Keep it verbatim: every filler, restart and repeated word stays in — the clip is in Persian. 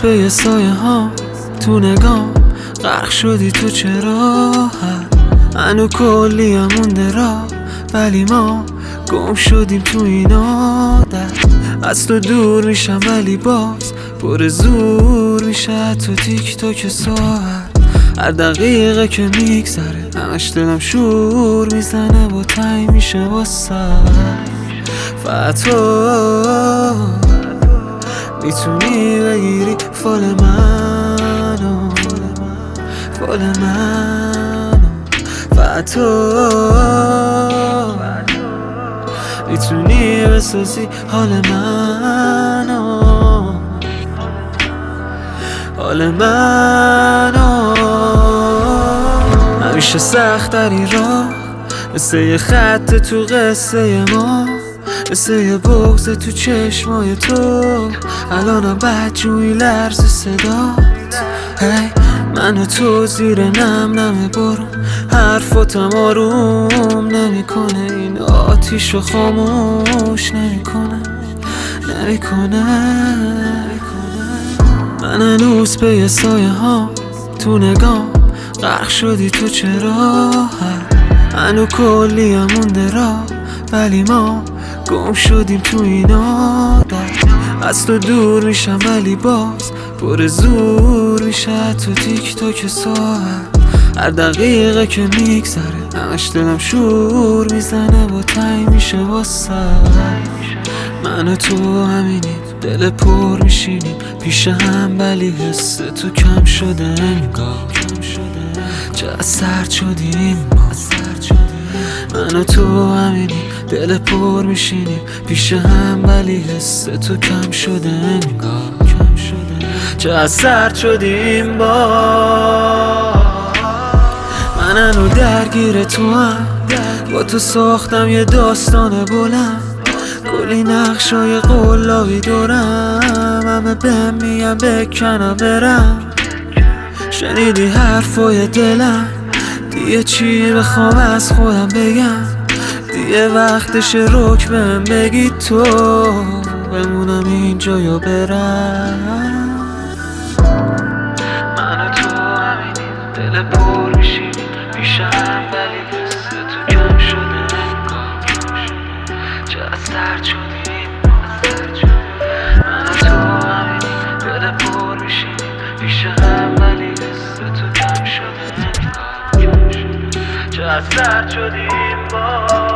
به یه سایه ها تو نگام غرق شدی تو چرا هنو کلی هم مونده را ولی ما گم شدیم تو این عادت از تو دور میشم ولی باز پر زور میشه تو تیک تاک ساعت هر دقیقه که میگذره همش دلم شور میزنه و تای میشه واسه فتا میتونی بگیری فال منو فال منو فتا میتونی بسازی حال منو حال منو همیشه سخت داری راه مثل یه خط تو قصه ما مثل یه بغض تو چشمای تو الانم بدجویی لرز صدات هی من و تو زیر نم نم بارون حرفاتم آروم نمیکنه این آتیشو خاموش نمیکنه نمیکنه من هنوز به یه سایه ها تو نگام غرق شدی تو چرا هنو کلی هم مونده را ولی ما گم شدیم تو این عادت از تو دور میشم ولی باز پر زور میشه تو تیک تاک ساعت هر دقیقه که میگذره همش دلم شور میزنه و تای میشه واسه من و تو همینیم دل پر میشینیم پیش هم ولی حس تو کم شده انگار چه سرد شدیم ما من و تو همینیم دل پر میشینیم پیش هم ولی حس تو کم شده انگار چه سرد شدیم با من هنو درگیر تو هم با تو ساختم یه داستان بلند کلی نقشای قلابی دورم همه بهم میگم بکنم برم شنیدی حرفای دلم دیگه چی بخوام از خودم بگم دیگه وقتش رک بهم بگی تو بمونم اینجا یا برم من و تو همینیم دل پر میشیم پیش هم ولی حس تو کم شده انگار چه سرد شدیم من و تو همینیم دل پر میشیم پیش هم ولی حس تو کم شده انگار چه سرد شدیم با